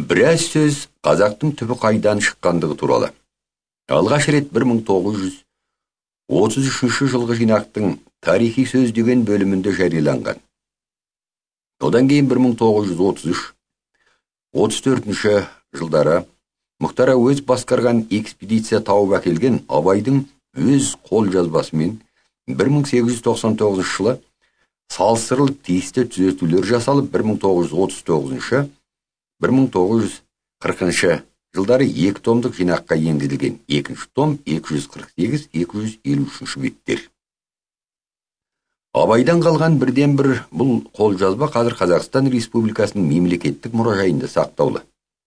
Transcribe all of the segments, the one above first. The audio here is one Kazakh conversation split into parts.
Біраз сөз қазақтың түбі қайдан шыққандығы туралы. Алғаш рет 1933 жылғы жинақтың тарихи сөз деген бөлімінде жарияланған. Одан кейін 1933-34 жылдары Мұхтар Әуезов басқарған экспедиция тауып әкелген Абайдың өз қолжазбасымен 1899 жылы салыстырылып тиісті түзетулер жасалып 1939-1940 жылдары 2 томдық жинаққа енгізілген. Екінші том 248-253 беттер. Абайдан қалған бірден бір бұл қолжазба қазір Қазақстан Республикасының мемлекеттік мұражайында сақтаулы.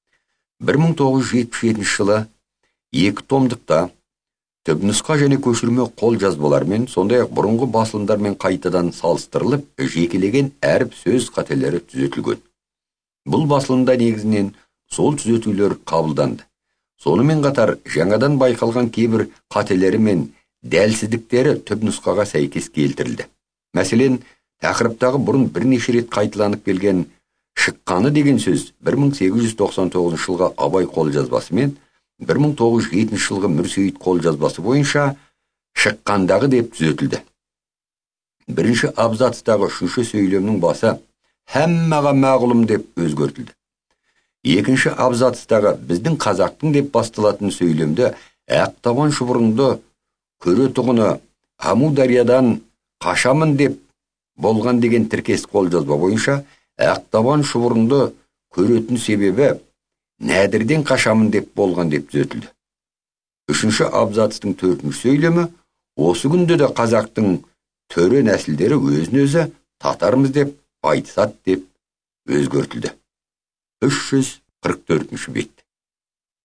1977 жылы 2 томдықта түпнұсқа және көшірме қолжазбалармен, сондай-ақ бұрынғы басылымдармен қайтадан салыстырылып, жекелеген әріп сөз қателері түзетілген. Бұл басылымда негізінен сол түзетулер қабылданды. Сонымен қатар жаңадан байқалған кейбір қателері мен дәлсіздіктері түпнұсқаға сәйкес келтірілді. Мәселен, тақырыптағы бұрын бірнеше рет қайталанып келген «шыққаны» деген сөз 1899 жылғы Абай қолжазбасы мен 1907 жылғы Мүрсейіт қолжазбасы бойынша «шыққандағы» деп түзетілді. Бірінші абзацтағы 3-ші сөйлемнің басы «һәммәға мәғлұм» деп өзгертілді. Екінші абзацтағы «біздің қазақтың» деп басталатын сөйлемді «ақтабан шұбырынды көре тұғыны Амудариядан қашамын» деп болған деген тіркес қолжазба бойынша «ақтабан шұбырынды көретін себебі нәдірден қашамын» деп болған деп түзетілді. Үшінші абзацтың 4-ші сөйлемі «осы күнде де қазақтың төре нәсілдері өзін-өзі татармыз деп айтысады» деп өзгертілді. 344 бет.